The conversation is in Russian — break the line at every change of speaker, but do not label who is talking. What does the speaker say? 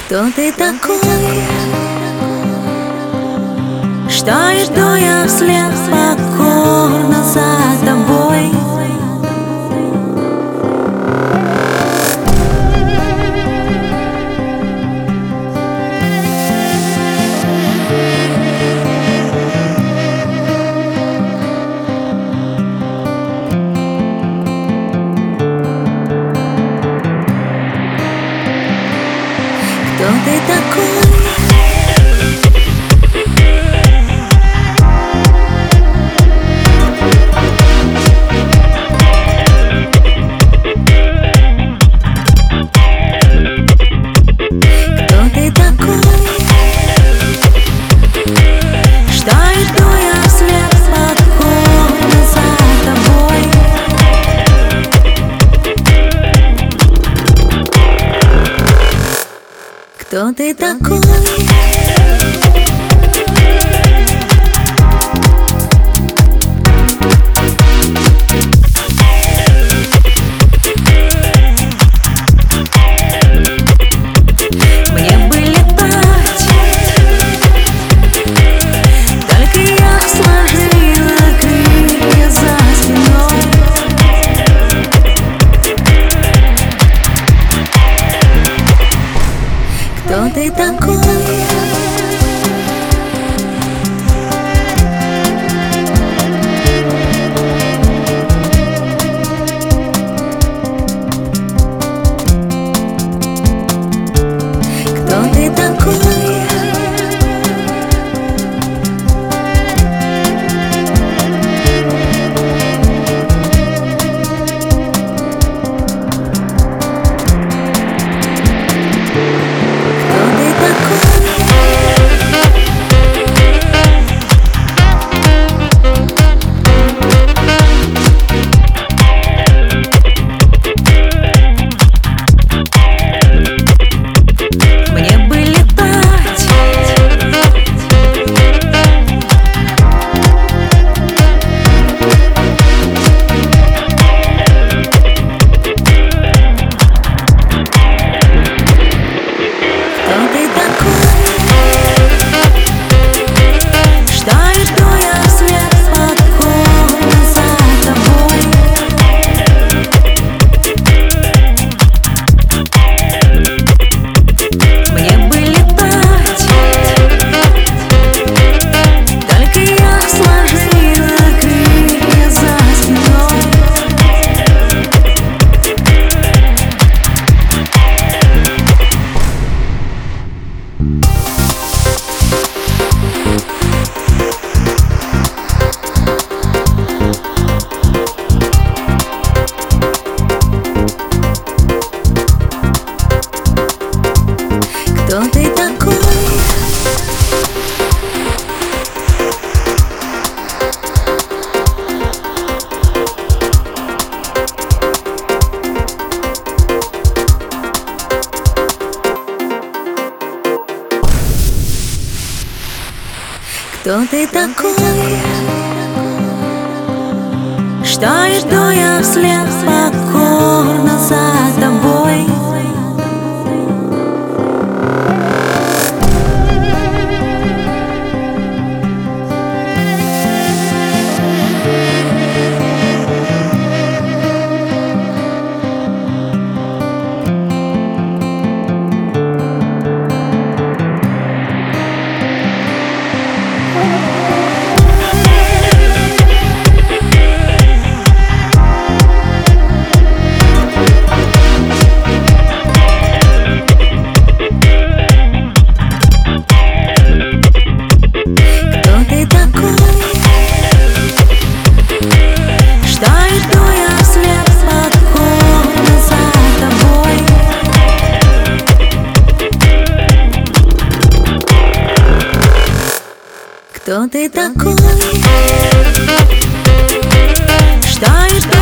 Кто ты такой? Что иду я вслед покорно за тобой? Кто ты такой? Кто ты такой? Что иду я вслед покорно за тобой? Кто ты такой? Мне бы летать, только я сложила крылья за спиной. Кто ты такой? Кто ты такой? Кто ты такой? Кто ты такой? Что иду я вслед покорно за тобой? Кто ты такой? Что